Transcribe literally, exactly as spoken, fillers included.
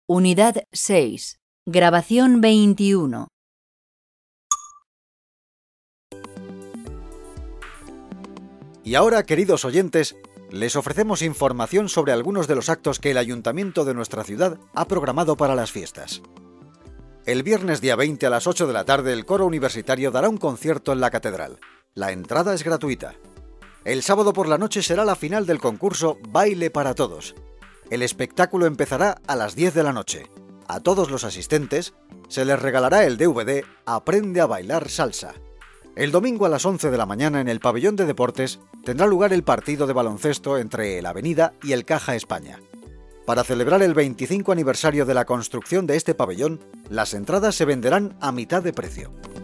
Unidad seis. Grabación veintiuno. Y ahora, queridos oyentes, les ofrecemos información sobre algunos de los actos que el Ayuntamiento de nuestra ciudad ha programado para las fiestas. El viernes día veinte a las ocho de la tarde el coro universitario dará un concierto en la catedral. La entrada es gratuita. El sábado por la noche será la final del concurso Baile para Todos. El espectáculo empezará a las diez de la noche. A todos los asistentes se les regalará el D V D Aprende a bailar salsa. El domingo a las once de la mañana en el pabellón de deportes tendrá lugar el partido de baloncesto entre el Avenida y el Caja España. Para celebrar el veinticinco aniversario de la construcción de este pabellón, las entradas se venderán a mitad de precio.